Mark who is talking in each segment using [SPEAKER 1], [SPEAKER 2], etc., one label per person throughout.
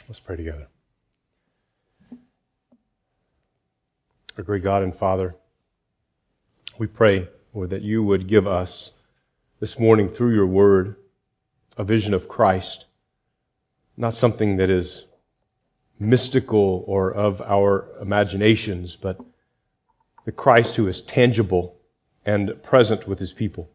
[SPEAKER 1] Let's pray together. Our great God and Father, we pray, Lord, that you would give us this morning through your word a vision of Christ, not something that is mystical or of our imaginations, but the Christ who is tangible and present with his people,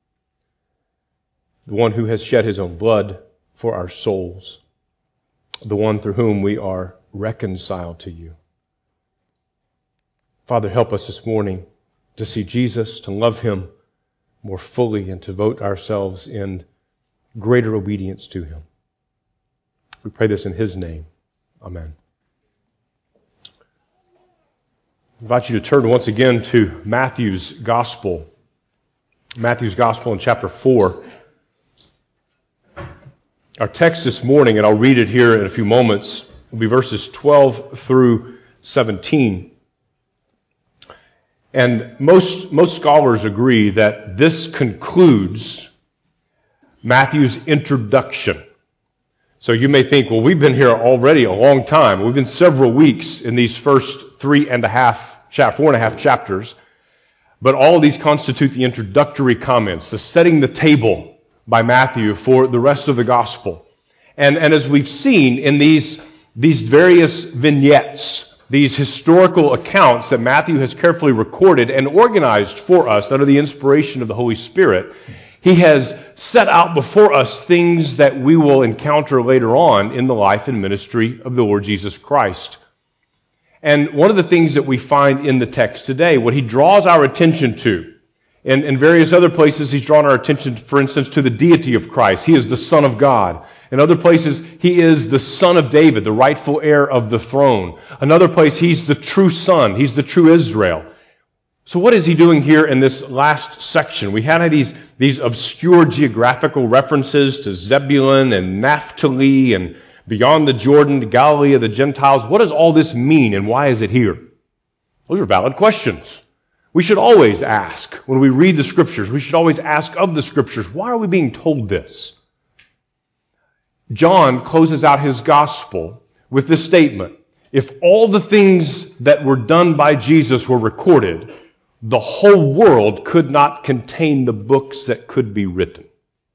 [SPEAKER 1] the one who has shed his own blood for our souls, the one through whom we are reconciled to you. Father, help us this morning to see Jesus, to love him more fully, and to devote ourselves in greater obedience to him. We pray this in his name. Amen. I invite you to turn once again to Matthew's Gospel. Matthew's Gospel in chapter 4. Our text this morning, and I'll read it here in a few moments, will be verses 12 through 17. And most scholars agree that this concludes Matthew's introduction. So you may think, well, we've been here already a long time. We've been several weeks in these first 4.5 chapters. But all of these constitute the introductory comments, the setting the table by Matthew for the rest of the gospel. And as we've seen in these various vignettes, these historical accounts that Matthew has carefully recorded and organized for us under the inspiration of the Holy Spirit, he has set out before us things that we will encounter later on in the life and ministry of the Lord Jesus Christ. And one of the things that we find in the text today, what he draws our attention to, in various other places, he's drawn our attention, for instance, to the deity of Christ. He is the Son of God. In other places, he is the Son of David, the rightful heir of the throne. Another place, he's the true Son. He's the true Israel. So what is he doing here in this last section? We had these obscure geographical references to Zebulun and Naphtali and beyond the Jordan, to Galilee of the Gentiles. What does all this mean, and why is it here? Those are valid questions. We should always ask, when we read the Scriptures, we should always ask of the Scriptures, why are we being told this? John closes out his Gospel with this statement: if all the things that were done by Jesus were recorded, the whole world could not contain the books that could be written.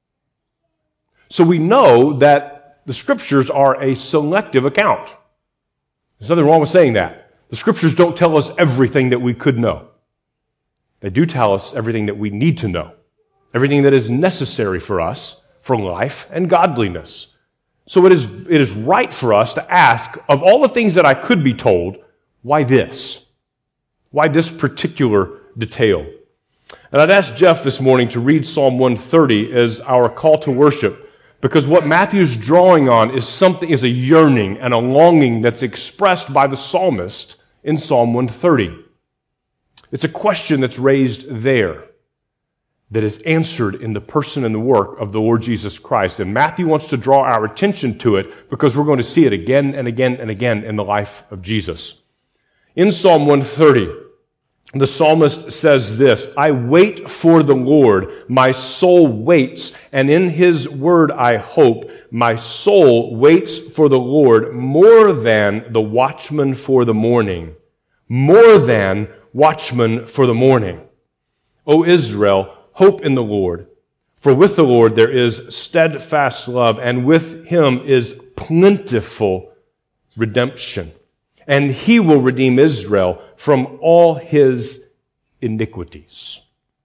[SPEAKER 1] So we know that the Scriptures are a selective account. There's nothing wrong with saying that. The Scriptures don't tell us everything that we could know. They do tell us everything that we need to know, everything that is necessary for us for life and godliness. So it is right for us to ask, of all the things that I could be told, why this? Why this particular detail? And I'd ask Jeff this morning to read Psalm 130 as our call to worship, because what Matthew's drawing on is a yearning and a longing that's expressed by the psalmist in Psalm 130. It's a question that's raised there that is answered in the person and the work of the Lord Jesus Christ. And Matthew wants to draw our attention to it because we're going to see it again and again and again in the life of Jesus. In Psalm 130, the psalmist says this: I wait for the Lord, my soul waits, and in his word I hope. My soul waits for the Lord more than the watchman for the morning. More than watchman for the morning. O Israel, hope in the Lord. For with the Lord there is steadfast love, and with him is plentiful redemption. And he will redeem Israel from all his iniquities.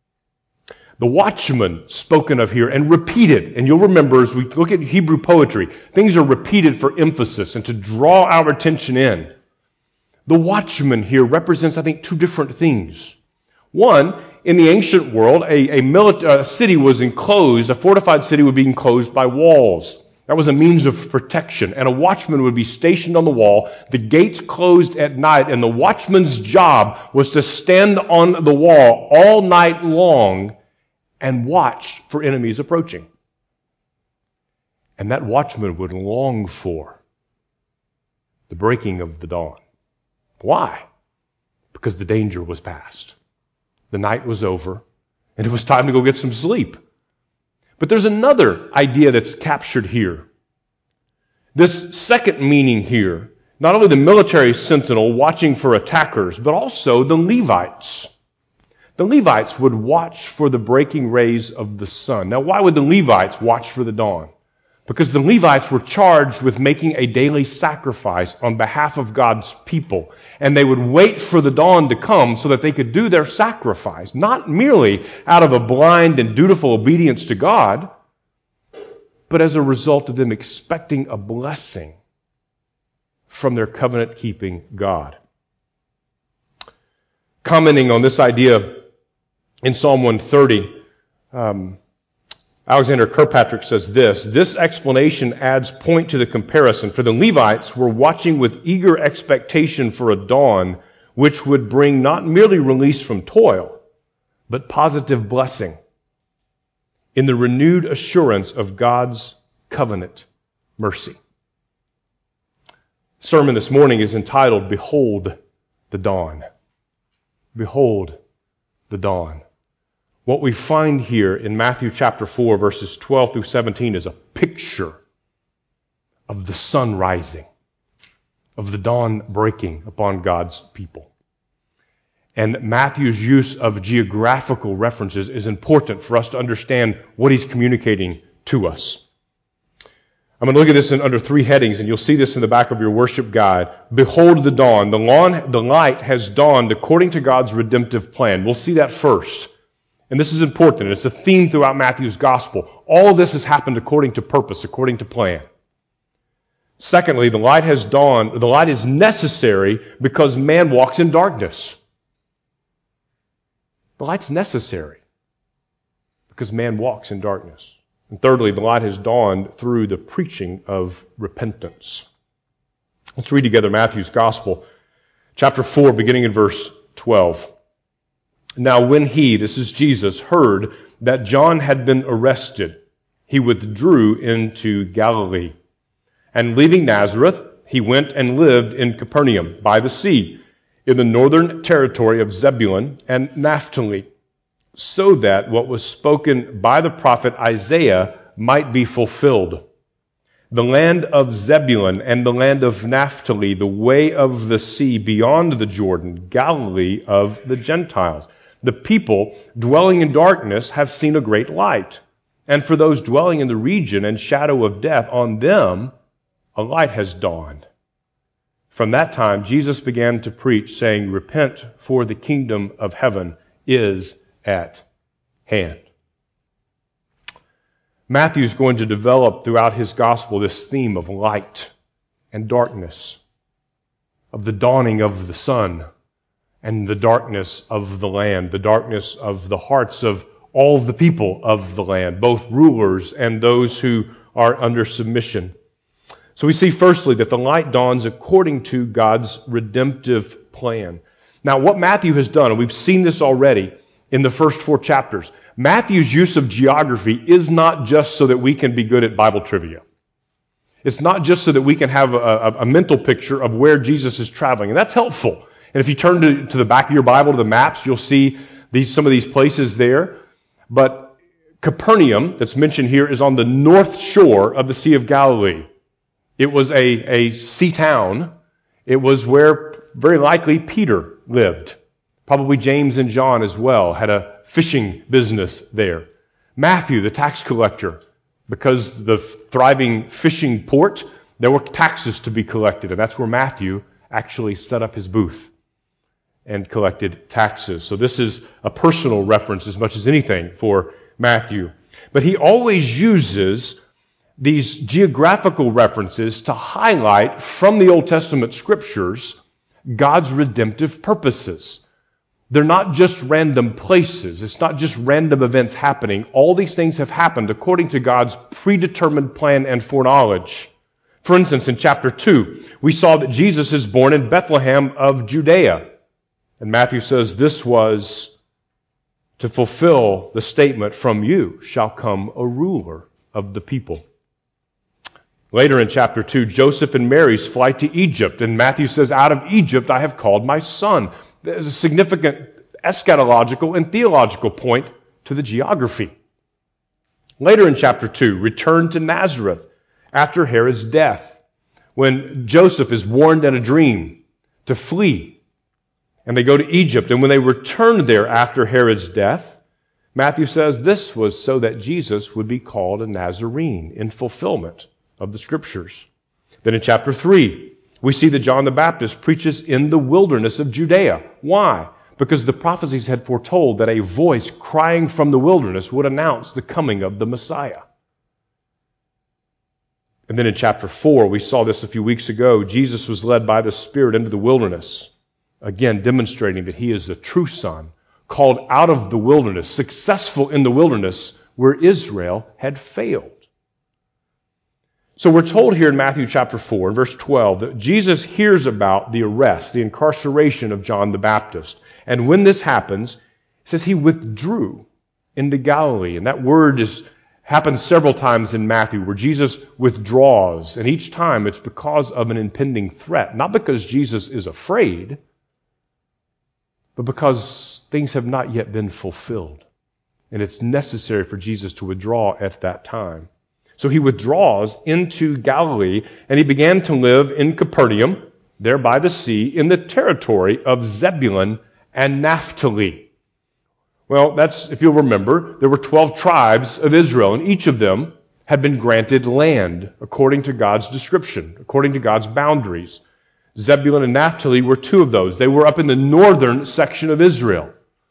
[SPEAKER 1] The watchman spoken of here and repeated, and you'll remember as we look at Hebrew poetry, things are repeated for emphasis and to draw our attention in. The watchman here represents, I think, two different things. One, in the ancient world, a city was enclosed, a fortified city would be enclosed by walls. That was a means of protection, and a watchman would be stationed on the wall, the gates closed at night, and the watchman's job was to stand on the wall all night long and watch for enemies approaching. And that watchman would long for the breaking of the dawn. Why? Because the danger was past. The night was over, and it was time to go get some sleep. But there's another idea that's captured here. This second meaning here, not only the military sentinel watching for attackers, but also the Levites. The Levites would watch for the breaking rays of the sun. Now, why would the Levites watch for the dawn? Because the Levites were charged with making a daily sacrifice on behalf of God's people. And they would wait for the dawn to come so that they could do their sacrifice, not merely out of a blind and dutiful obedience to God, but as a result of them expecting a blessing from their covenant-keeping God. Commenting on this idea in Psalm 130, Alexander Kirkpatrick says this explanation adds point to the comparison, for the Levites were watching with eager expectation for a dawn which would bring not merely release from toil, but positive blessing in the renewed assurance of God's covenant mercy. The sermon this morning is entitled, Behold the Dawn. Behold the dawn. What we find here in Matthew chapter 4, verses 12 through 17 is a picture of the sun rising, of the dawn breaking upon God's people. And Matthew's use of geographical references is important for us to understand what he's communicating to us. I'm going to look at this under three headings, and you'll see this in the back of your worship guide. Behold the dawn. The light has dawned according to God's redemptive plan. We'll see that first. And this is important. It's a theme throughout Matthew's gospel. All of this has happened according to purpose, according to plan. Secondly, the light has dawned. The light is necessary because man walks in darkness. The light's necessary because man walks in darkness. And thirdly, the light has dawned through the preaching of repentance. Let's read together Matthew's gospel, chapter 4, beginning in verse 12. Now when he, this is Jesus, heard that John had been arrested, he withdrew into Galilee. And leaving Nazareth, he went and lived in Capernaum by the sea, in the northern territory of Zebulun and Naphtali, so that what was spoken by the prophet Isaiah might be fulfilled. The land of Zebulun and the land of Naphtali, the way of the sea beyond the Jordan, Galilee of the Gentiles. The people dwelling in darkness have seen a great light. And for those dwelling in the region and shadow of death, on them a light has dawned. From that time, Jesus began to preach, saying, Repent, for the kingdom of heaven is at hand. Matthew is going to develop throughout his gospel this theme of light and darkness, of the dawning of the sun, and the darkness of the land, the darkness of the hearts of all of the people of the land, both rulers and those who are under submission. So we see firstly that the light dawns according to God's redemptive plan. Now what Matthew has done, and we've seen this already in the first 4 chapters, Matthew's use of geography is not just so that we can be good at Bible trivia. It's not just so that we can have a mental picture of where Jesus is traveling, and that's helpful. And if you turn to the back of your Bible, to the maps, you'll see some of these places there. But Capernaum, that's mentioned here, is on the north shore of the Sea of Galilee. It was a sea town. It was where, very likely, Peter lived. Probably James and John as well had a fishing business there. Matthew, the tax collector, because the thriving fishing port, there were taxes to be collected, and that's where Matthew actually set up his booth and collected taxes. So this is a personal reference as much as anything for Matthew. But he always uses these geographical references to highlight from the Old Testament scriptures God's redemptive purposes. They're not just random places. It's not just random events happening. All these things have happened according to God's predetermined plan and foreknowledge. For instance, in chapter 2, we saw that Jesus is born in Bethlehem of Judea. And Matthew says this was to fulfill the statement, from you shall come a ruler of the people. Later in chapter 2, Joseph and Mary's flight to Egypt. And Matthew says, out of Egypt I have called my son. There's a significant eschatological and theological point to the geography. Later in chapter 2, return to Nazareth after Herod's death. when Joseph is warned in a dream to flee, and they go to Egypt, and when they returned there after Herod's death, Matthew says this was so that Jesus would be called a Nazarene in fulfillment of the Scriptures. Then in chapter 3, we see that John the Baptist preaches in the wilderness of Judea. Why? Because the prophecies had foretold that a voice crying from the wilderness would announce the coming of the Messiah. And then in chapter 4, we saw this a few weeks ago, Jesus was led by the Spirit into the wilderness, again demonstrating that he is the true Son, called out of the wilderness, successful in the wilderness where Israel had failed. So we're told here in Matthew chapter 4, verse 12, that Jesus hears about the arrest, the incarceration of John the Baptist. And when this happens, it says he withdrew into Galilee. And that word happens several times in Matthew where Jesus withdraws. And each time it's because of an impending threat. Not because Jesus is afraid, but because things have not yet been fulfilled. And it's necessary for Jesus to withdraw at that time. So he withdraws into Galilee, and he began to live in Capernaum, there by the sea, in the territory of Zebulun and Naphtali. Well, that's, if you'll remember, there were 12 tribes of Israel, and each of them had been granted land according to God's description, according to God's boundaries. Zebulun and Naphtali were two of those. They were up in the northern section of Israel.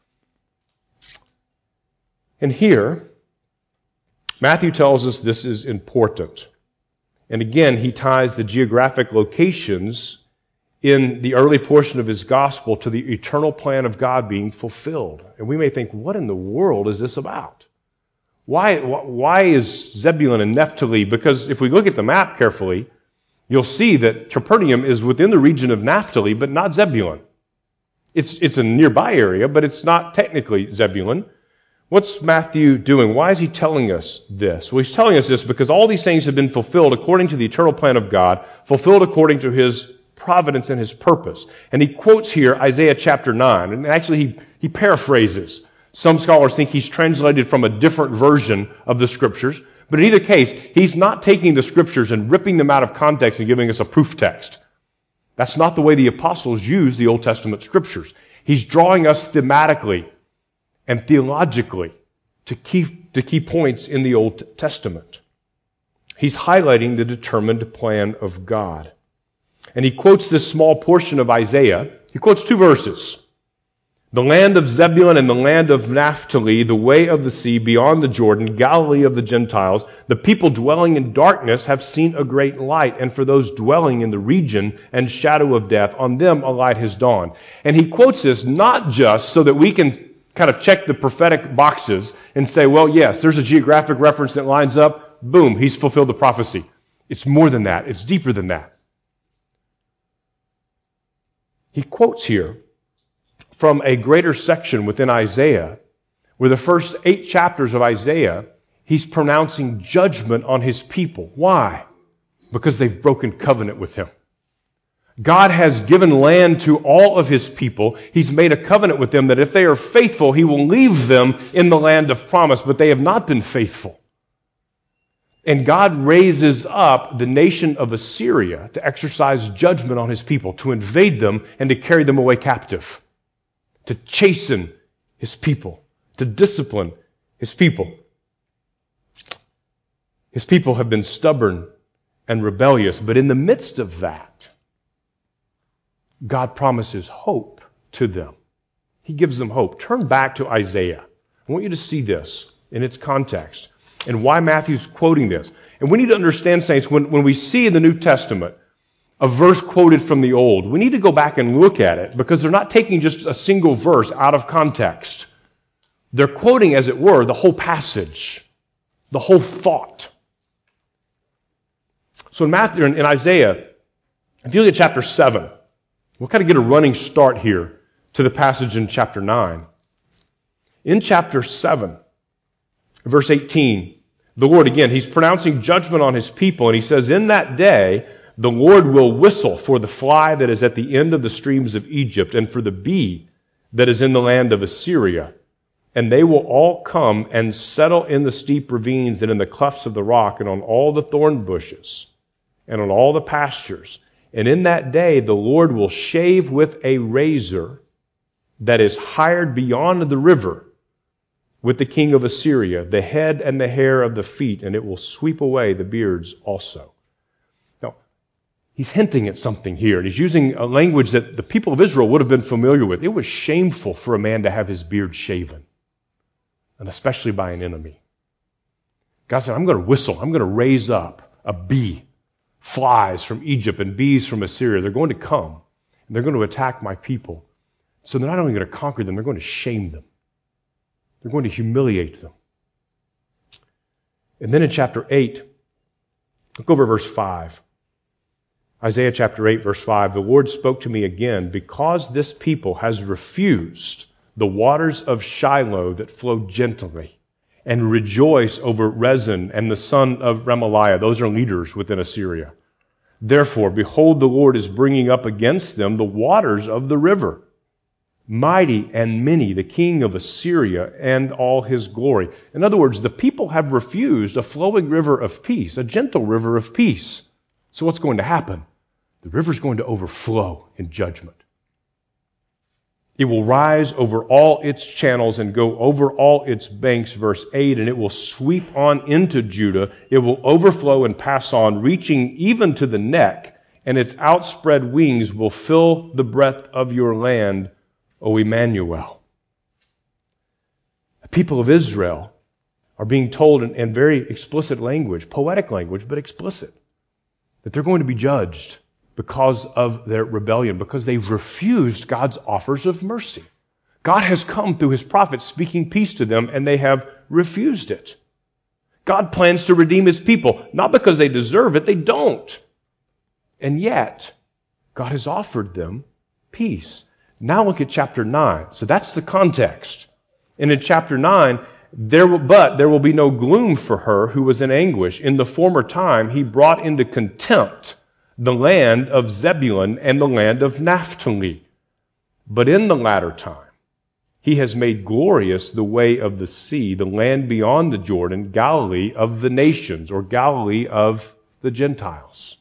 [SPEAKER 1] And here, Matthew tells us this is important. And again, he ties the geographic locations in the early portion of his gospel to the eternal plan of God being fulfilled. And we may think, what in the world is this about? Why is Zebulun and Naphtali? Because if we look at the map carefully, you'll see that Capernaum is within the region of Naphtali, but not Zebulun. It's a nearby area, but it's not technically Zebulun. What's Matthew doing? Why is he telling us this? Well, he's telling us this because all these things have been fulfilled according to the eternal plan of God, fulfilled according to his providence and his purpose. And he quotes here Isaiah chapter 9, and actually he paraphrases. Some scholars think he's translated from a different version of the Scriptures, but in either case, he's not taking the Scriptures and ripping them out of context and giving us a proof text. That's not the way the apostles use the Old Testament Scriptures. He's drawing us thematically and theologically to key points in the Old Testament. He's highlighting the determined plan of God. And he quotes this small portion of Isaiah. He quotes two verses. The land of Zebulun and the land of Naphtali, the way of the sea beyond the Jordan, Galilee of the Gentiles, the people dwelling in darkness have seen a great light, and for those dwelling in the region and shadow of death, on them a light has dawned. And he quotes this not just so that we can kind of check the prophetic boxes and say, well, yes, there's a geographic reference that lines up. Boom, he's fulfilled the prophecy. It's more than that. It's deeper than that. He quotes here from a greater section within Isaiah, where the first 8 chapters of Isaiah, he's pronouncing judgment on his people. Why? Because they've broken covenant with him. God has given land to all of his people. He's made a covenant with them that if they are faithful, he will leave them in the land of promise, but they have not been faithful. And God raises up the nation of Assyria to exercise judgment on his people, to invade them and to carry them away captive, to chasten his people, to discipline his people. His people have been stubborn and rebellious, but in the midst of that, God promises hope to them. He gives them hope. Turn back to Isaiah. I want you to see this in its context and why Matthew's quoting this. And we need to understand, saints, when we see in the New Testament a verse quoted from the Old, we need to go back and look at it because they're not taking just a single verse out of context. They're quoting, as it were, the whole passage, the whole thought. So in Matthew, in Isaiah, if you look at chapter 7, we'll kind of get a running start here to the passage in chapter 9. In chapter 7, verse 18, the Lord, again, he's pronouncing judgment on his people, and he says, in that day, the Lord will whistle for the fly that is at the end of the streams of Egypt, and for the bee that is in the land of Assyria. And they will all come and settle in the steep ravines and in the clefts of the rock and on all the thorn bushes. and on all the pastures. And in that day the Lord will shave with a razor that is hired beyond the river with the king of Assyria, the head and the hair of the feet, and it will sweep away the beards also. Now, he's hinting at something here, and he's using a language that the people of Israel would have been familiar with. It was shameful for a man to have his beard shaven, and especially by an enemy. God said, I'm going to whistle. I'm going to raise up a bee, flies from Egypt and bees from Assyria. They're going to come, and they're going to attack my people. So they're not only going to conquer them, they're going to shame them. They're going to humiliate them. And then in chapter 8, look over verse 5. Isaiah chapter 8, verse 5, the Lord spoke to me again, because this people has refused the waters of Shiloh that flow gently, and rejoice over Rezin and the son of Remaliah. Those are leaders within Assyria. Therefore, behold, the Lord is bringing up against them the waters of the river, mighty and many, the king of Assyria and all his glory. In other words, the people have refused a flowing river of peace, a gentle river of peace. So what's going to happen? The river's going to overflow in judgment. It will rise over all its channels and go over all its banks, verse 8, and it will sweep on into Judah. It will overflow and pass on, reaching even to the neck, and its outspread wings will fill the breadth of your land, O Emmanuel. The people of Israel are being told in very explicit language, poetic language, but explicit, that they're going to be judged because of their rebellion, because they've refused God's offers of mercy. God has come through his prophets speaking peace to them, and they have refused it. God plans to redeem his people, not because they deserve it, they don't. And yet, God has offered them peace. Now look at chapter 9. So that's the context. And in chapter 9, there will be no gloom for her who was in anguish. In the former time, he brought into contempt the land of Zebulun and the land of Naphtali. But in the latter time, he has made glorious the way of the sea, the land beyond the Jordan, Galilee of the nations, or Galilee of the Gentiles.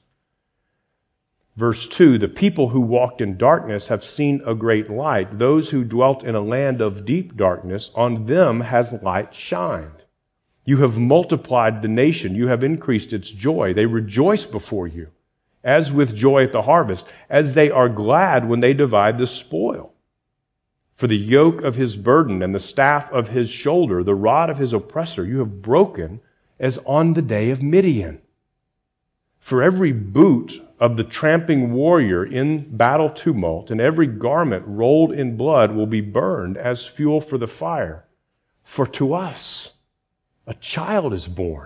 [SPEAKER 1] Verse 2, the people who walked in darkness have seen a great light. Those who dwelt in a land of deep darkness, on them has light shined. You have multiplied the nation. You have increased its joy. They rejoice before you, as with joy at the harvest, as they are glad when they divide the spoil. For the yoke of his burden and the staff of his shoulder, the rod of his oppressor, you have broken as on the day of Midian. For every boot of the tramping warrior in battle tumult and every garment rolled in blood will be burned as fuel for the fire. For to us a child is born.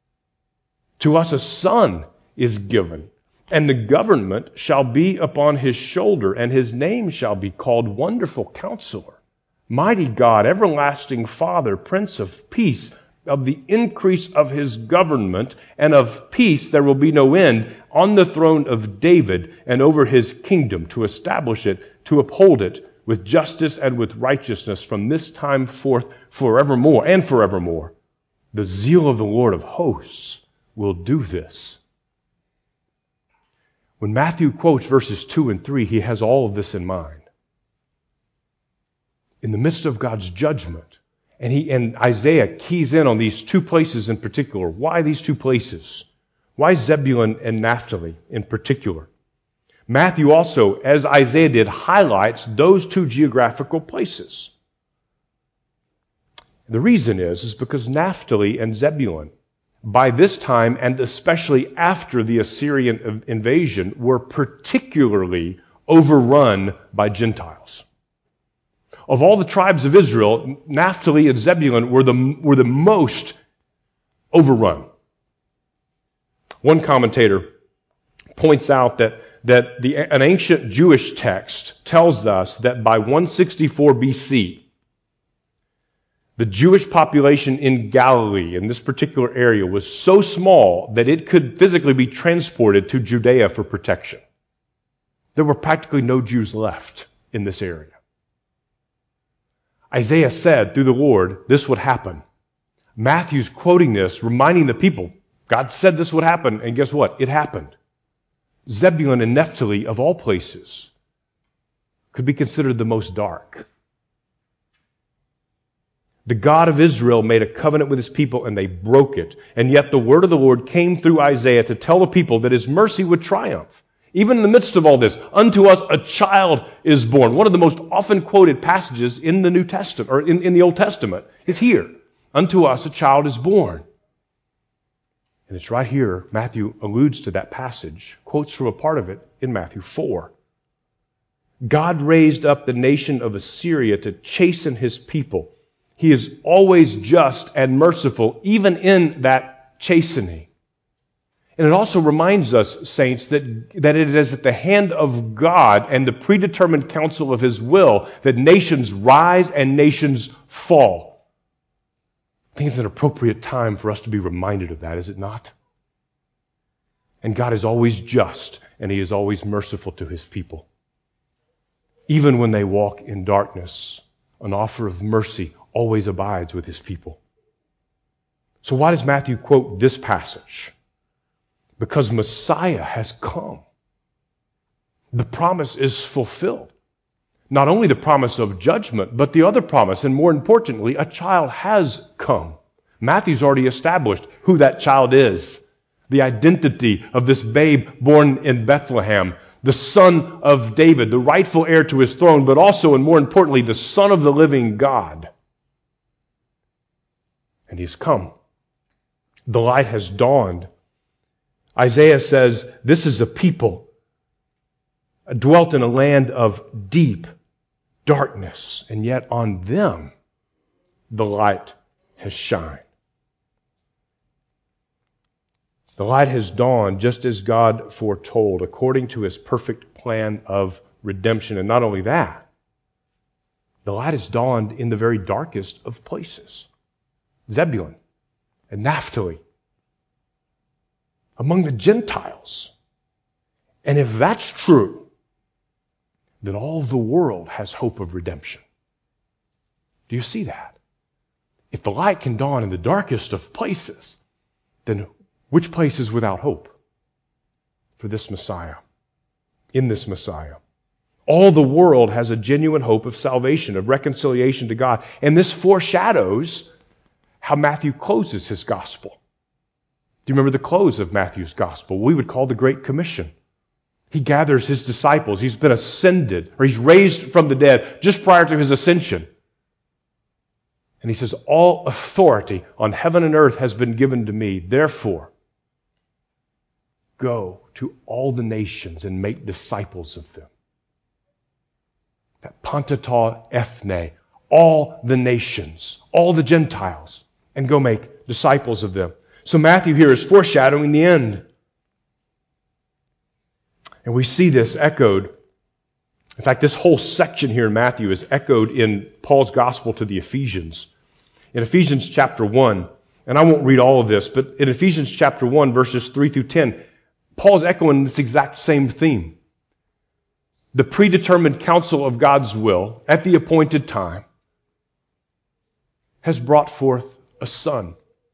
[SPEAKER 1] To us a son is given. And the government shall be upon his shoulder, and his name shall be called Wonderful Counselor, Mighty God, Everlasting Father, Prince of Peace. Of the increase of his government and of peace there will be no end on the throne of David and over his kingdom, to establish it, to uphold it with justice and with righteousness from this time forth forevermore and forevermore. The zeal of the Lord of hosts will do this. When Matthew quotes verses 2 and 3, he has all of this in mind. In the midst of God's judgment, and Isaiah keys in on these two places in particular. Why these two places? Why Zebulun and Naphtali in particular? Matthew also, as Isaiah did, highlights those two geographical places. The reason is because Naphtali and Zebulun, by this time, and especially after the Assyrian invasion, were particularly overrun by Gentiles. Of all the tribes of Israel, Naphtali and Zebulun were the most overrun. One commentator points out that an ancient Jewish text tells us that by 164 BC, the Jewish population in Galilee, in this particular area, was so small that it could physically be transported to Judea for protection. There were practically no Jews left in this area. Isaiah said through the Lord this would happen. Matthew's quoting this, reminding the people, God said this would happen, and guess what? It happened. Zebulun and Naphtali, of all places, could be considered the most dark. The God of Israel made a covenant with his people, and they broke it. And yet the word of the Lord came through Isaiah to tell the people that his mercy would triumph. Even in the midst of all this, unto us a child is born. One of the most often quoted passages in the New Testament, or in the Old Testament, is here. Unto us a child is born. And it's right here, Matthew alludes to that passage, quotes from a part of it in Matthew 4. God raised up the nation of Assyria to chasten his people. He is always just and merciful, even in that chastening. And it also reminds us, saints, that it is at the hand of God and the predetermined counsel of his will that nations rise and nations fall. I think it's an appropriate time for us to be reminded of that, is it not? And God is always just, and he is always merciful to his people. Even when they walk in darkness, an offer of mercy always abides with his people. So why does Matthew quote this passage? Because Messiah has come. The promise is fulfilled. Not only the promise of judgment, but the other promise, and more importantly, a child has come. Matthew's already established who that child is. The identity of this babe born in Bethlehem, the son of David, the rightful heir to his throne, but also, and more importantly, the Son of the living God. And he's come. The light has dawned. Isaiah says, this is a people dwelt in a land of deep darkness, and yet on them the light has shined. The light has dawned just as God foretold, according to his perfect plan of redemption. And not only that, the light has dawned in the very darkest of places. Zebulun and Naphtali, among the Gentiles. And if that's true, then all the world has hope of redemption. Do you see that? If the light can dawn in the darkest of places, then which place is without hope for this Messiah? In this Messiah. All the world has a genuine hope of salvation, of reconciliation to God. And this foreshadows how Matthew closes his gospel. Do you remember the close of Matthew's gospel? We would call the Great Commission. He gathers his disciples. He's been ascended, or he's raised from the dead just prior to his ascension. And he says, all authority on heaven and earth has been given to me. Therefore, go to all the nations and make disciples of them. That pantata ethne, all the nations, all the Gentiles, and go make disciples of them. So Matthew here is foreshadowing the end. And we see this echoed. In fact, this whole section here in Matthew is echoed in Paul's gospel to the Ephesians. In Ephesians chapter 1, and I won't read all of this, but in Ephesians chapter 1, verses 3 through 10, Paul's echoing this exact same theme. The predetermined counsel of God's will at the appointed time has brought forth a son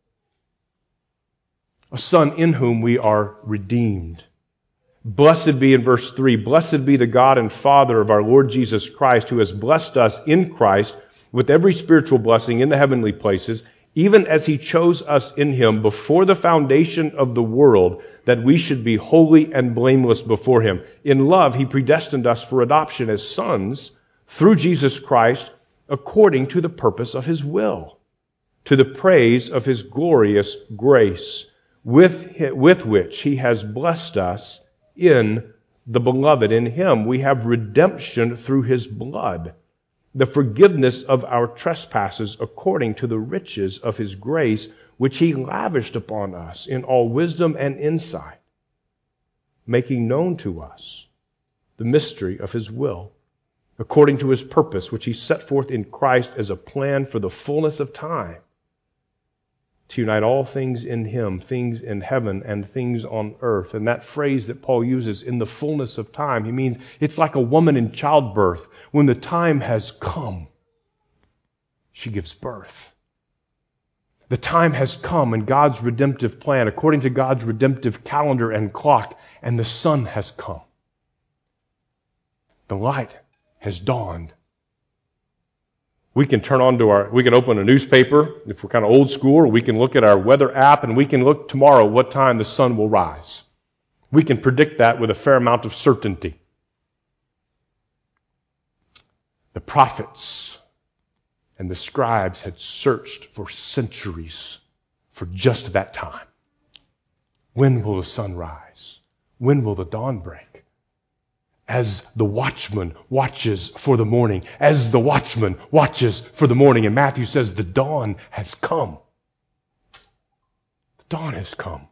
[SPEAKER 1] in whom we are redeemed. Blessed be, in verse 3, blessed be the God and Father of our Lord Jesus Christ, who has blessed us in Christ with every spiritual blessing in the heavenly places, even as he chose us in him before the foundation of the world, that we should be holy and blameless before him. In love, he predestined us for adoption as sons through Jesus Christ, according to the purpose of his will, to the praise of his glorious grace, with which he has blessed us in the Beloved. In him we have redemption through his blood, the forgiveness of our trespasses, according to the riches of his grace, which he lavished upon us in all wisdom and insight, making known to us the mystery of his will, according to his purpose, which he set forth in Christ as a plan for the fullness of time, to unite all things in him, things in heaven and things on earth. And that phrase that Paul uses, in the fullness of time, he means it's like a woman in childbirth. When the time has come, she gives birth. The time has come in God's redemptive plan, according to God's redemptive calendar and clock, and the sun has come. The light has dawned. We can we can open a newspaper if we're kind of old school, or we can look at our weather app and we can look tomorrow what time the sun will rise. We can predict that with a fair amount of certainty. The prophets and the scribes had searched for centuries for just that time. When will the sun rise? When will the dawn break? As the watchman watches for the morning, as the watchman watches for the morning. And Matthew says the dawn has come. The dawn has come.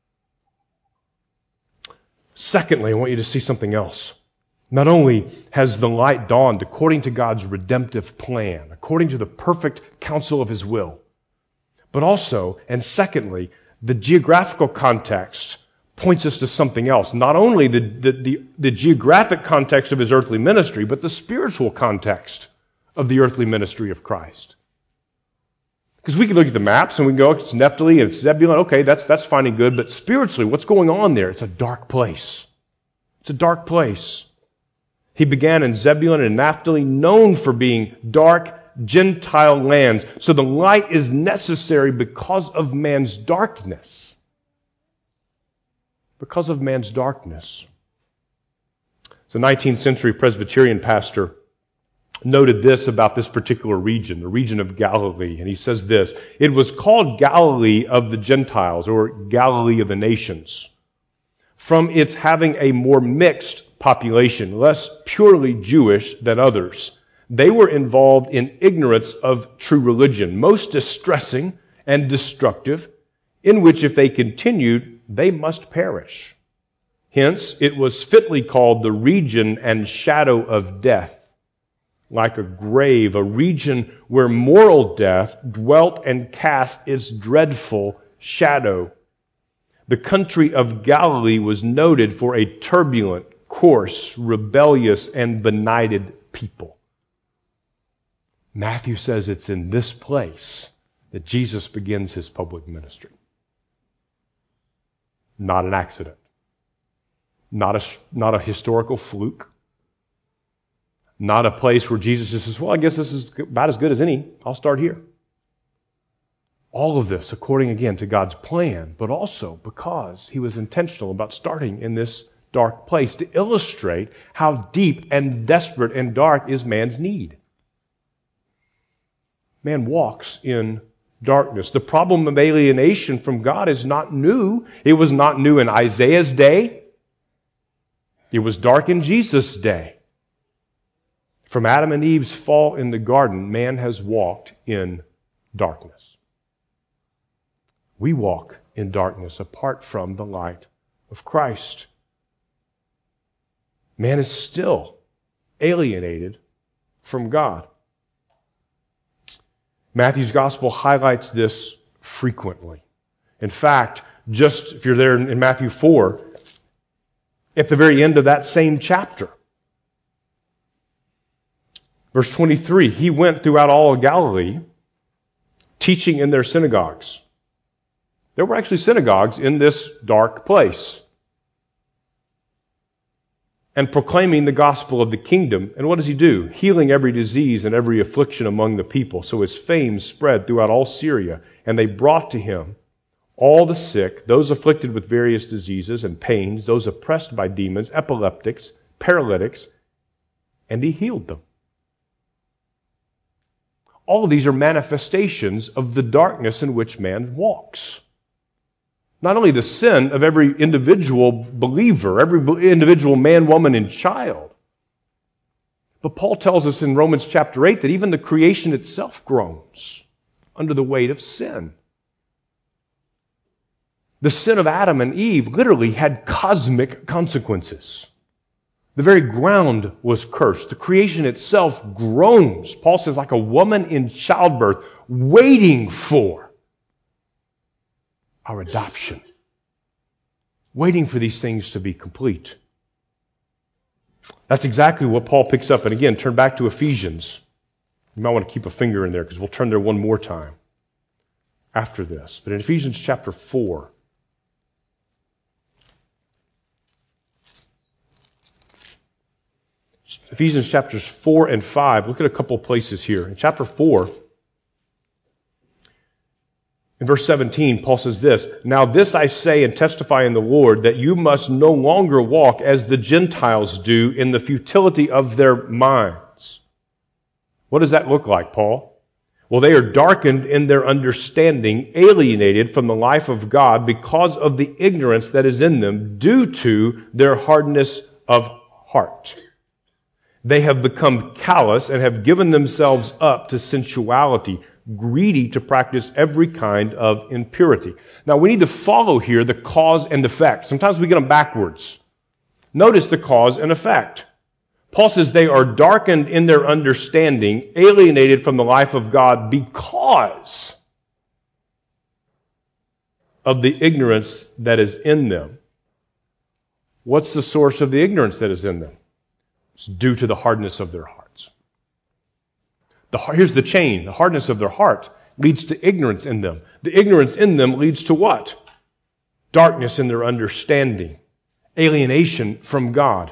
[SPEAKER 1] Secondly, I want you to see something else. Not only has the light dawned according to God's redemptive plan, according to the perfect counsel of His will, but also, and secondly, the geographical context points us to something else. Not only the geographic context of His earthly ministry, but the spiritual context of the earthly ministry of Christ. Because we can look at the maps and we can go, it's Naphtali and it's Zebulun. Okay, that's fine and good, but spiritually, what's going on there? It's a dark place. It's a dark place. He began in Zebulun and Naphtali, known for being dark Gentile lands. So the light is necessary because of man's darkness. Because of man's darkness. So, 19th century Presbyterian pastor noted this about this particular region, the region of Galilee. And he says this: it was called Galilee of the Gentiles, or Galilee of the nations, from its having a more mixed population, less purely Jewish than others. They were involved in ignorance of true religion, most distressing and destructive, in which if they continued, they must perish. Hence, it was fitly called the region and shadow of death, like a grave, a region where moral death dwelt and cast its dreadful shadow. The country of Galilee was noted for a turbulent, coarse, rebellious, and benighted people. Matthew says it's in this place that Jesus begins His public ministry. Not an accident. Not a historical fluke. Not a place where Jesus just says, well, I guess this is about as good as any. I'll start here. All of this according, again, to God's plan, but also because He was intentional about starting in this dark place to illustrate how deep and desperate and dark is man's need. Man walks in darkness. The problem of alienation from God is not new. It was not new in Isaiah's day. It was dark in Jesus' day. From Adam and Eve's fall in the garden, man has walked in darkness. We walk in darkness apart from the light of Christ. Man is still alienated from God. Matthew's gospel highlights this frequently. In fact, just if you're there in Matthew 4, at the very end of that same chapter, verse 23, He went throughout all of Galilee, teaching in their synagogues. There were actually synagogues in this dark place. And proclaiming the gospel of the kingdom. And what does He do? Healing every disease and every affliction among the people. So His fame spread throughout all Syria. And they brought to Him all the sick, those afflicted with various diseases and pains, those oppressed by demons, epileptics, paralytics, and He healed them. All of these are manifestations of the darkness in which man walks. Not only the sin of every individual believer, every individual man, woman, and child, but Paul tells us in Romans chapter 8 that even the creation itself groans under the weight of sin. The sin of Adam and Eve literally had cosmic consequences. The very ground was cursed. The creation itself groans. Paul says, like a woman in childbirth, waiting for our adoption. Waiting for these things to be complete. That's exactly what Paul picks up. And again, turn back to Ephesians. You might want to keep a finger in there because we'll turn there one more time. after this. But in Ephesians chapter 4, Ephesians chapters 4 and 5, look at a couple of places here. In chapter 4, in verse 17, Paul says this, "Now this I say and testify in the Lord, that you must no longer walk as the Gentiles do in the futility of their minds." What does that look like, Paul? Well, they are darkened in their understanding, alienated from the life of God because of the ignorance that is in them due to their hardness of heart. They have become callous and have given themselves up to sensuality, greedy to practice every kind of impurity. Now, we need to follow here the cause and effect. Sometimes we get them backwards. Notice the cause and effect. Paul says they are darkened in their understanding, alienated from the life of God because of the ignorance that is in them. What's the source of the ignorance that is in them? It's due to the hardness of their hearts. Here's the chain. The hardness of their heart leads to ignorance in them. The ignorance in them leads to what? Darkness in their understanding. Alienation from God.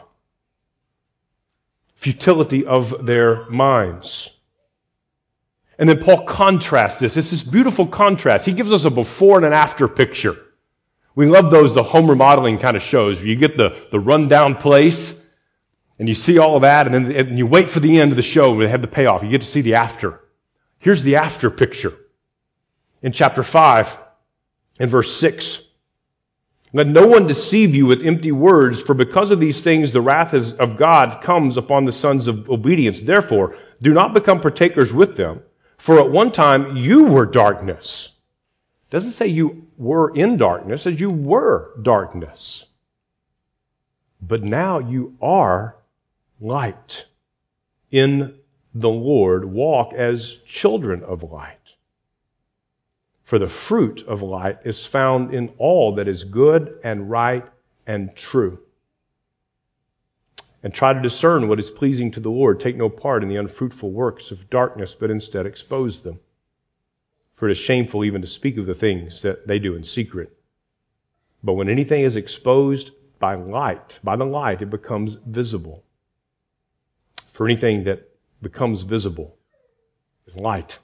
[SPEAKER 1] Futility of their minds. And then Paul contrasts this. It's this beautiful contrast. He gives us a before and an after picture. We love those, the home remodeling kind of shows, where you get the rundown place, and you see all of that, and then you wait for the end of the show where they have the payoff. You get to see the after. Here's the after picture. In chapter 5, in verse 6, "Let no one deceive you with empty words, for because of these things the wrath of God comes upon the sons of obedience. Therefore, do not become partakers with them, for at one time you were darkness." It doesn't say you were in darkness, it says you were darkness. But now you are light in the Lord. Walk as children of light. For the fruit of light is found in all that is good and right and true. And try to discern what is pleasing to the Lord. Take no part in the unfruitful works of darkness, but instead expose them. For it is shameful even to speak of the things that they do in secret. But when anything is exposed by the light, it becomes visible. For anything that becomes visible is light.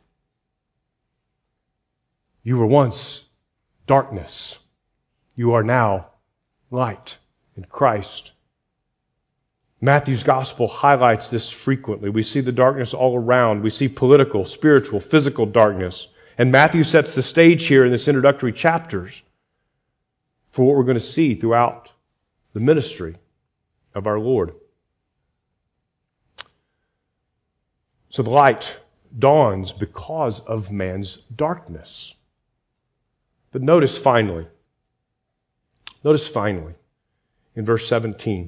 [SPEAKER 1] You were once darkness. You are now light in Christ. Matthew's gospel highlights this frequently. We see the darkness all around. We see political, spiritual, physical darkness. And Matthew sets the stage here in this introductory chapters for what we're going to see throughout the ministry of our Lord. So the light dawns because of man's darkness. But notice finally, in verse 17,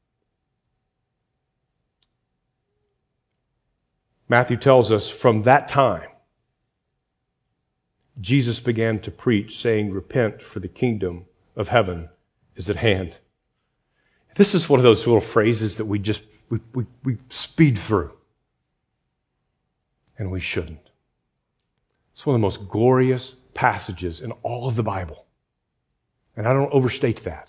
[SPEAKER 1] Matthew tells us, from that time, Jesus began to preach, saying, "Repent, for the kingdom of heaven is at hand." This is one of those little phrases that we speed through. And we shouldn't. It's one of the most glorious passages in all of the Bible. And I don't overstate that.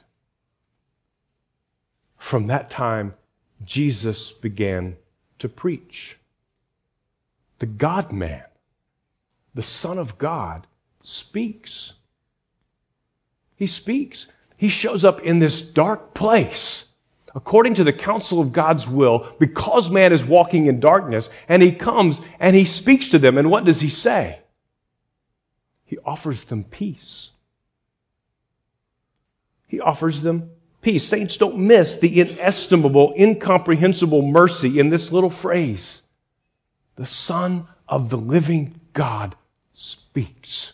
[SPEAKER 1] From that time, Jesus began to preach. The God-man, the Son of God, speaks. He speaks. He shows up in this dark place, according to the counsel of God's will, because man is walking in darkness, and he comes and he speaks to them. And what does he say? He offers them peace. He offers them peace. Saints, don't miss the inestimable, incomprehensible mercy in this little phrase. The Son of the living God speaks.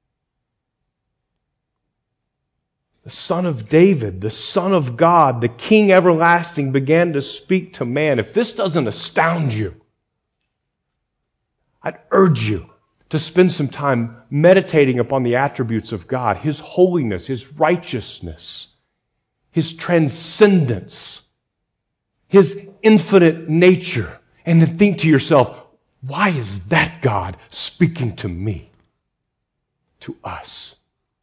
[SPEAKER 1] The Son of David, the Son of God, the King everlasting began to speak to man. If this doesn't astound you, I'd urge you to spend some time meditating upon the attributes of God, His holiness, His righteousness, His transcendence, His infinite nature, and then think to yourself, why is that God speaking to me? to us.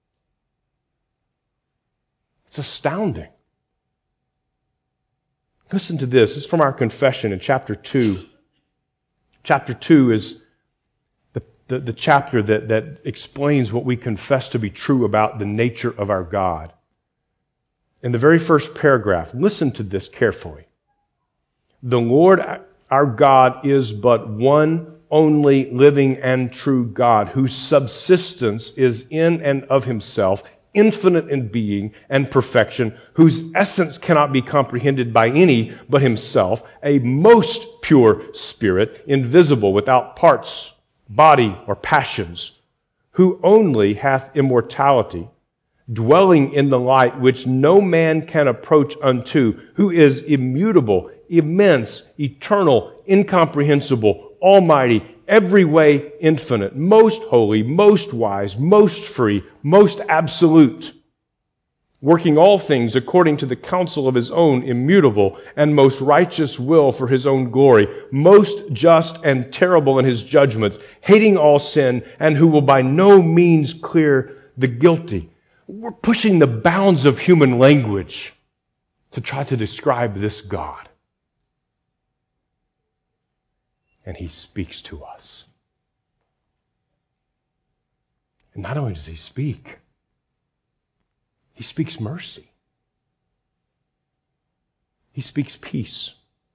[SPEAKER 1] It's astounding. Listen to this. This is from our confession in chapter 2. Chapter 2 is the chapter that explains what we confess to be true about the nature of our God. In the very first paragraph, listen to this carefully. The Lord our God is but one only living and true God, whose subsistence is in and of himself, infinite in being and perfection, whose essence cannot be comprehended by any but himself, a most pure spirit, invisible, without parts, body, or passions, who only hath immortality, dwelling in the light which no man can approach unto, who is immutable, immense, eternal, incomprehensible, almighty, every way infinite, most holy, most wise, most free, most absolute, working all things according to the counsel of his own immutable and most righteous will for his own glory, most just and terrible in his judgments, hating all sin, and who will by no means clear the guilty. We're pushing the bounds of human language to try to describe this God. And he speaks to us. And not only does he speaks mercy. He speaks peace.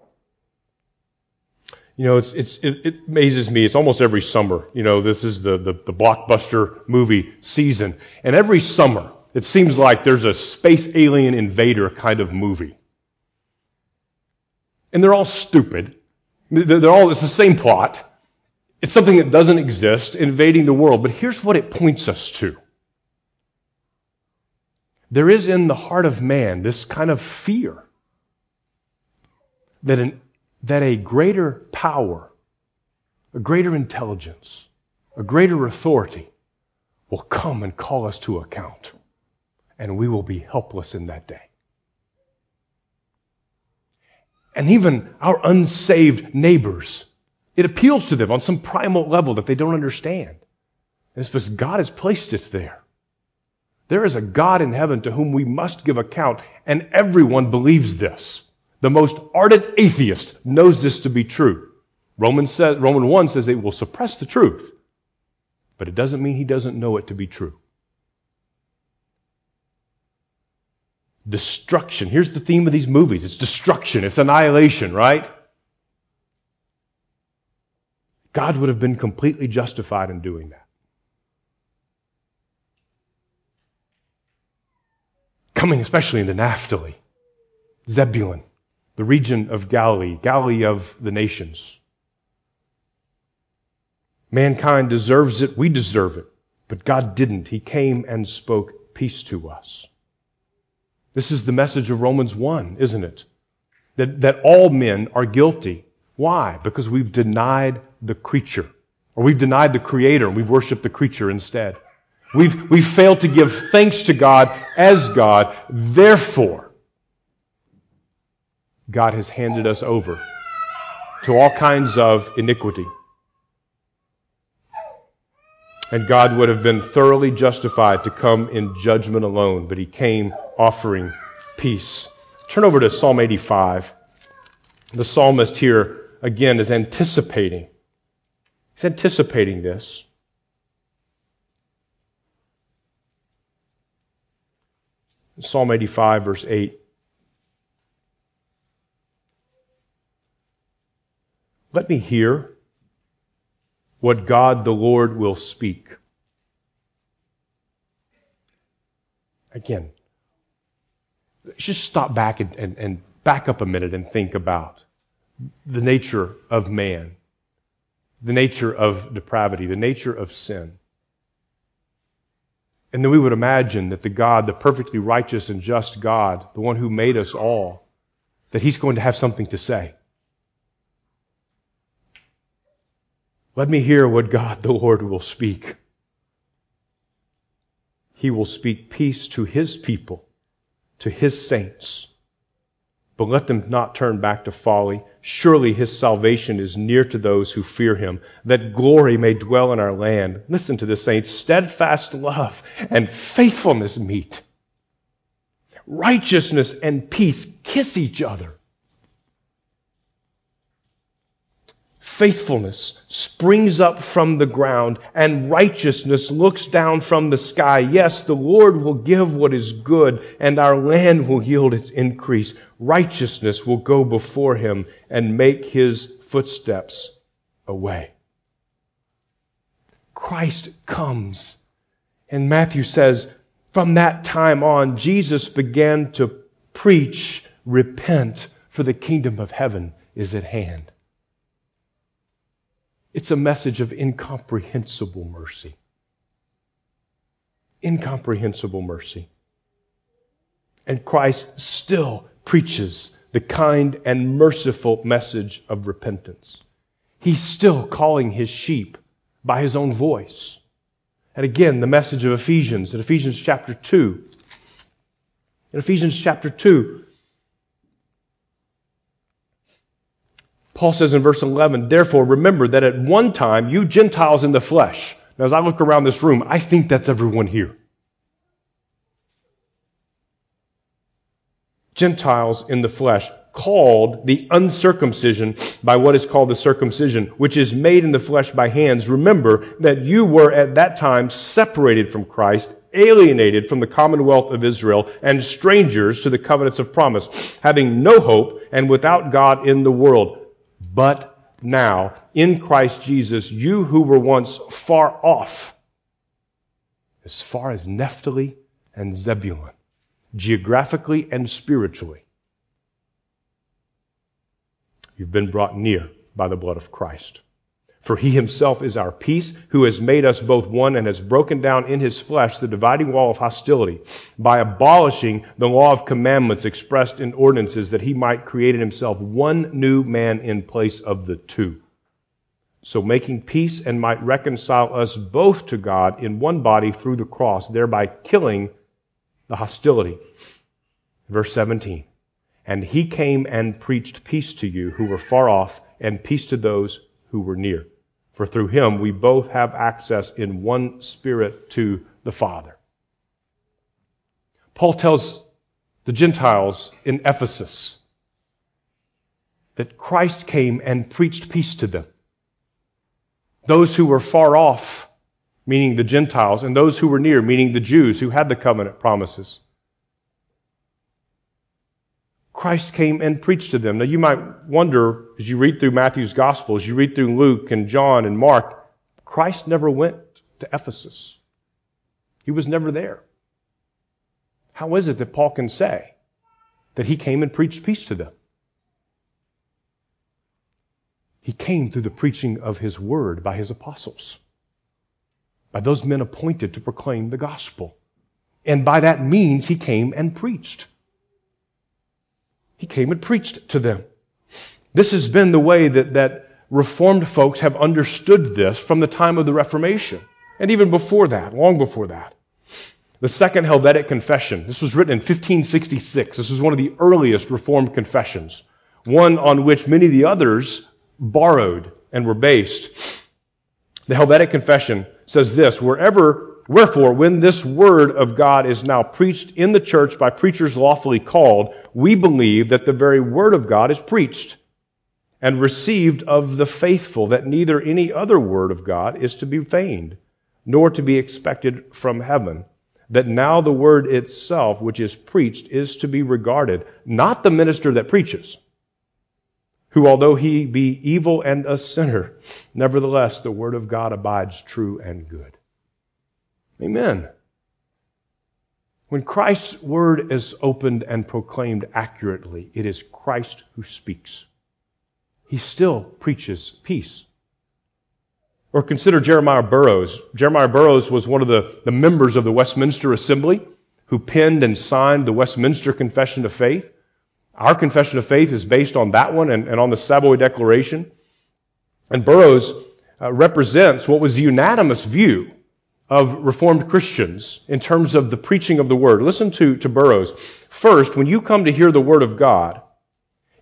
[SPEAKER 1] You know, it amazes me. It's almost every summer. You know, this is the blockbuster movie season. And every summer, it seems like there's a space alien invader kind of movie. And they're all stupid. It's the same plot. It's something that doesn't exist, invading the world. But here's what it points us to. There is in the heart of man this kind of fear that a greater power, a greater intelligence, a greater authority will come and call us to account. And we will be helpless in that day. And even our unsaved neighbors, it appeals to them on some primal level that they don't understand. And it's because God has placed it there. There is a God in heaven to whom we must give account, and everyone believes this. The most ardent atheist knows this to be true. Romans 1 says they will suppress the truth, but it doesn't mean he doesn't know it to be true. Destruction. Here's the theme of these movies. It's destruction. It's annihilation, right? God would have been completely justified in doing that. Coming especially into Naphtali, Zebulun, the region of Galilee, Galilee of the nations. Mankind deserves it. We deserve it. But God didn't. He came and spoke peace to us. This is the message of Romans 1, isn't it? That all men are guilty. Why? Because we've denied the creature. Or we've denied the Creator and we've worshiped the creature instead. We've failed to give thanks to God as God. Therefore, God has handed us over to all kinds of iniquity. And God would have been thoroughly justified to come in judgment alone, but he came offering peace. Turn over to Psalm 85. The psalmist here, again, is anticipating. He's anticipating this. Psalm 85, verse 8. Let me hear what God the Lord will speak. Again, just stop back and back up a minute and think about the nature of man, the nature of depravity, the nature of sin. And then we would imagine that the God, the perfectly righteous and just God, the one who made us all, that he's going to have something to say. Let me hear what God the Lord will speak. He will speak peace to his people, to his saints. But let them not turn back to folly. Surely his salvation is near to those who fear him, that glory may dwell in our land. Listen to this, saints. Steadfast love and faithfulness meet. Righteousness and peace kiss each other. Faithfulness springs up from the ground, and righteousness looks down from the sky. Yes, the Lord will give what is good, and our land will yield its increase. Righteousness will go before him and make his footsteps a way. Christ comes. And Matthew says, from that time on, Jesus began to preach, repent, for the kingdom of heaven is at hand. It's a message of incomprehensible mercy. Incomprehensible mercy. And Christ still preaches the kind and merciful message of repentance. He's still calling his sheep by his own voice. And again, the message of Ephesians, in Ephesians chapter 2. In Ephesians chapter 2, Paul says in verse 11, therefore remember that at one time you Gentiles in the flesh. Now as I look around this room, I think that's everyone here. Gentiles in the flesh, called the uncircumcision by what is called the circumcision, which is made in the flesh by hands. Remember that you were at that time separated from Christ, alienated from the commonwealth of Israel, and strangers to the covenants of promise, having no hope and without God in the world. But now, in Christ Jesus, you who were once far off, as far as Naphtali and Zebulun, geographically and spiritually, you've been brought near by the blood of Christ. For he himself is our peace, who has made us both one and has broken down in his flesh the dividing wall of hostility, by abolishing the law of commandments expressed in ordinances, that he might create in himself one new man in place of the two, so making peace, and might reconcile us both to God in one body through the cross, thereby killing the hostility. Verse 17, and he came and preached peace to you who were far off, and peace to those who were near. For through him we both have access in one Spirit to the Father. Paul tells the Gentiles in Ephesus that Christ came and preached peace to them. Those who were far off, meaning the Gentiles, and those who were near, meaning the Jews who had the covenant promises. Christ came and preached to them. Now you might wonder, as you read through Matthew's Gospel, as you read through Luke and John and Mark, Christ never went to Ephesus. He was never there. How is it that Paul can say that he came and preached peace to them? He came through the preaching of his word by his apostles, by those men appointed to proclaim the gospel. And by that means, he came and preached. He came and preached to them. This has been the way that Reformed folks have understood this from the time of the Reformation. And even before that, long before that. The Second Helvetic Confession. This was written in 1566. This was one of the earliest Reformed confessions. One on which many of the others borrowed and were based. The Helvetic Confession says this, Wherefore, when this word of God is now preached in the church by preachers lawfully called, we believe that the very word of God is preached and received of the faithful, that neither any other word of God is to be feigned, nor to be expected from heaven, that now the word itself which is preached is to be regarded, not the minister that preaches, who although he be evil and a sinner, nevertheless the word of God abides true and good. Amen. When Christ's word is opened and proclaimed accurately, it is Christ who speaks. He still preaches peace. Or consider Jeremiah Burroughs. Jeremiah Burroughs was one of the members of the Westminster Assembly who penned and signed the Westminster Confession of Faith. Our Confession of Faith is based on that one and on the Savoy Declaration. And Burroughs represents what was the unanimous view of Reformed Christians in terms of the preaching of the Word. Listen to Burroughs. First, when you come to hear the Word of God,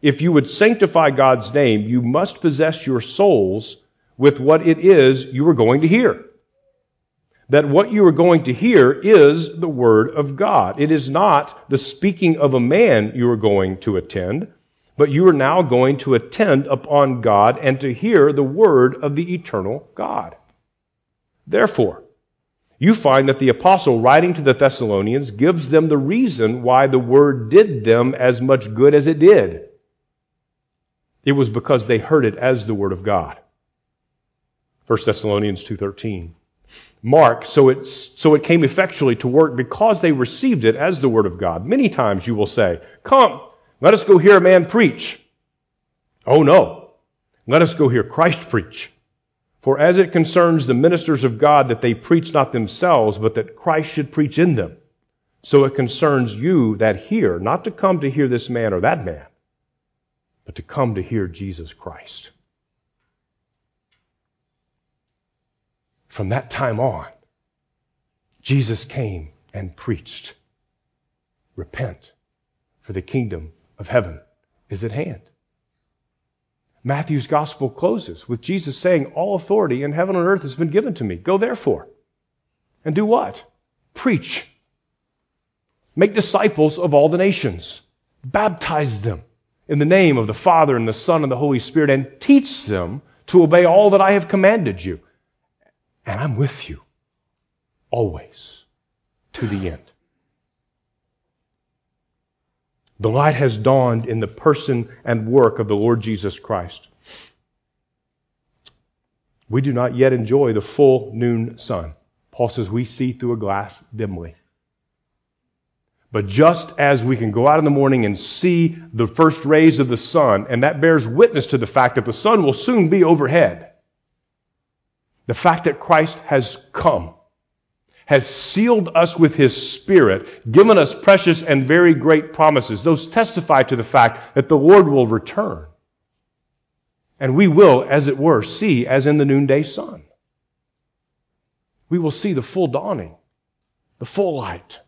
[SPEAKER 1] if you would sanctify God's name, you must possess your souls with what it is you are going to hear. That what you are going to hear is the Word of God. It is not the speaking of a man you are going to attend, but you are now going to attend upon God and to hear the Word of the eternal God. Therefore, you find that the apostle writing to the Thessalonians gives them the reason why the Word did them as much good as it did. It was because they heard it as the Word of God. 1 Thessalonians 2:13. Mark, so it came effectually to work because they received it as the Word of God. Many times you will say, "Come, let us go hear a man preach." Oh no, let us go hear Christ preach. For as it concerns the ministers of God that they preach not themselves, but that Christ should preach in them, so it concerns you that hear, not to come to hear this man or that man, but to come to hear Jesus Christ. From that time on, Jesus came and preached, "Repent, for the kingdom of heaven is at hand." Matthew's gospel closes with Jesus saying, "All authority in heaven and earth has been given to me. Go therefore." And do what? Preach. Make disciples of all the nations. Baptize them in the name of the Father and the Son and the Holy Spirit, and teach them to obey all that I have commanded you. And I'm with you always to the end. The light has dawned in the person and work of the Lord Jesus Christ. We do not yet enjoy the full noon sun. Paul says we see through a glass dimly. But just as we can go out in the morning and see the first rays of the sun, and that bears witness to the fact that the sun will soon be overhead, the fact that Christ has come, has sealed us with His Spirit, given us precious and very great promises. Those testify to the fact that the Lord will return. And we will, as it were, see as in the noonday sun. We will see the full dawning, the full light.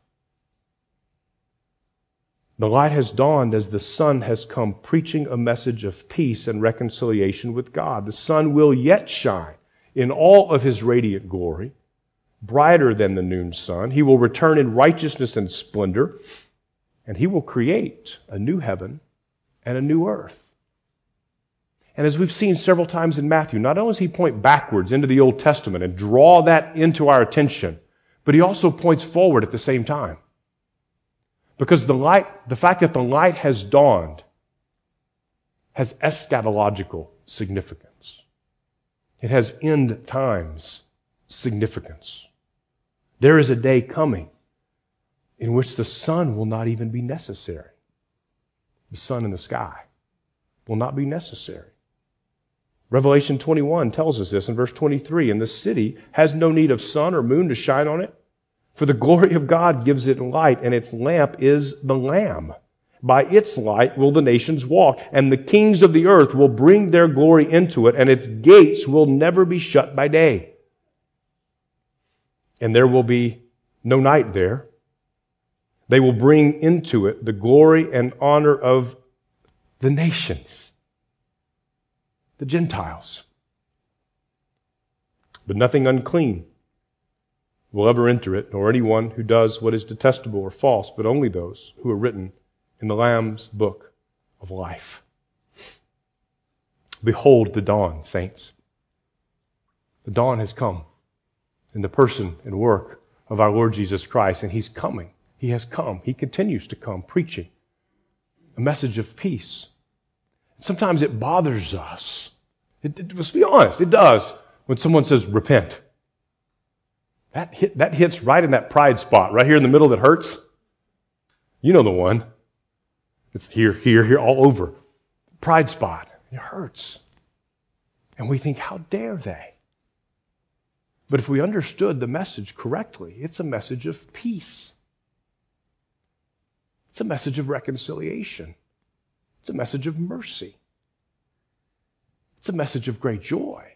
[SPEAKER 1] The light has dawned as the sun has come, preaching a message of peace and reconciliation with God. The sun will yet shine in all of His radiant glory, brighter than the noon sun. He will return in righteousness and splendor, and He will create a new heaven and a new earth. And as we've seen several times in Matthew, not only does He point backwards into the Old Testament and draw that into our attention, but He also points forward at the same time. Because the fact that the light has dawned has eschatological significance. It has end times significance. There is a day coming in which the sun will not even be necessary. The sun in the sky will not be necessary. Revelation 21 tells us this in verse 23, "And the city has no need of sun or moon to shine on it, for the glory of God gives it light, and its lamp is the Lamb. By its light will the nations walk, and the kings of the earth will bring their glory into it, and its gates will never be shut by day. And there will be no night there. They will bring into it the glory and honor of the nations," the Gentiles. "But nothing unclean will ever enter it, nor anyone who does what is detestable or false, but only those who are written in the Lamb's book of life." Behold the dawn, saints. The dawn has come in the person and work of our Lord Jesus Christ, and He's coming. He has come. He continues to come, preaching a message of peace. Sometimes it bothers us. Let's be honest, it does when someone says, "Repent." That hits right in that pride spot, right here in the middle that hurts. You know the one. It's here, all over. Pride spot. It hurts. And we think, how dare they? But if we understood the message correctly, it's a message of peace. It's a message of reconciliation. It's a message of mercy. It's a message of great joy.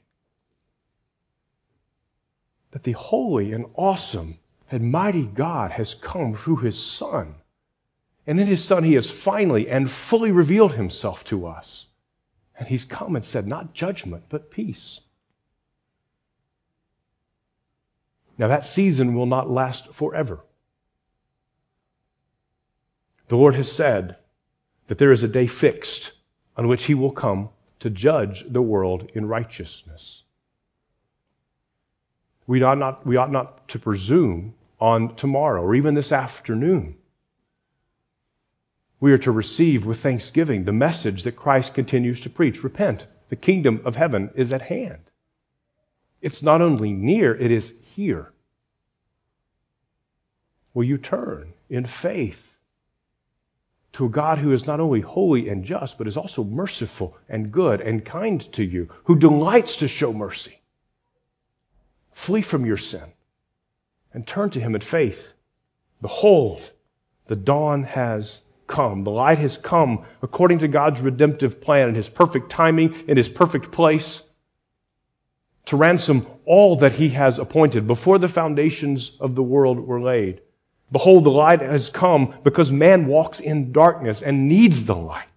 [SPEAKER 1] That the holy and awesome and mighty God has come through His Son And in His Son, He has finally and fully revealed Himself to us. And He's come and said, not judgment, but peace. Now that season will not last forever. The Lord has said that there is a day fixed on which He will come to judge the world in righteousness. We ought not to presume on tomorrow or even this afternoon. We are to receive with thanksgiving the message that Christ continues to preach. Repent, the kingdom of heaven is at hand. It's not only near, it is here. Will you turn in faith to a God who is not only holy and just, but is also merciful and good and kind to you, who delights to show mercy? Flee from your sin and turn to Him in faith. Behold, the dawn has come. The light has come according to God's redemptive plan in His perfect timing, in His perfect place, to ransom all that He has appointed before the foundations of the world were laid. Behold, the light has come because man walks in darkness and needs the light.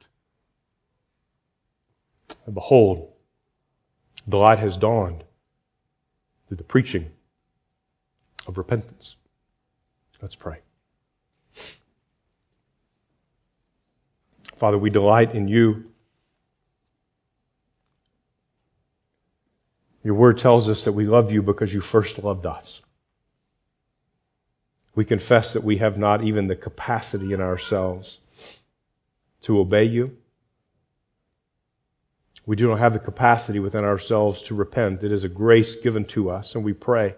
[SPEAKER 1] And behold, the light has dawned through the preaching of repentance. Let's pray. Father, we delight in You. Your word tells us that we love You because You first loved us. We confess that we have not even the capacity in ourselves to obey You. We do not have the capacity within ourselves to repent. It is a grace given to us, and we pray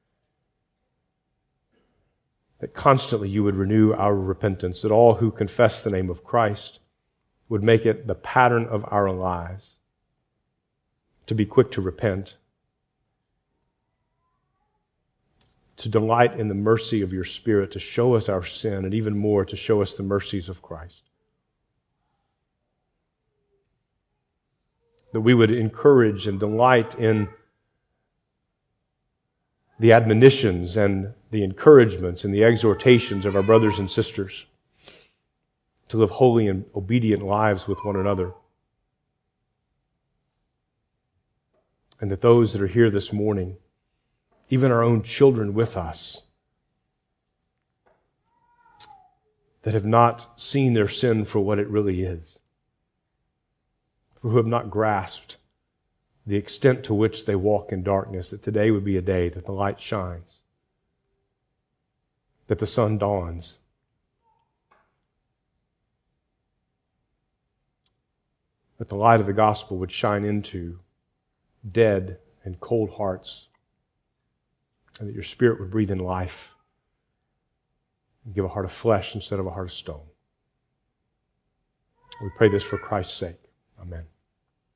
[SPEAKER 1] that constantly You would renew our repentance, that all who confess the name of Christ would make it the pattern of our lives to be quick to repent, to delight in the mercy of Your Spirit, to show us our sin, and even more, to show us the mercies of Christ. That we would encourage and delight in the admonitions and the encouragements and the exhortations of our brothers and sisters to live holy and obedient lives with one another. And that those that are here this morning, even our own children with us, that have not seen their sin for what it really is, who have not grasped the extent to which they walk in darkness, that today would be a day that the light shines, that the sun dawns, that the light of the gospel would shine into dead and cold hearts, and that Your Spirit would breathe in life and give a heart of flesh instead of a heart of stone. We pray this for Christ's sake. Amen.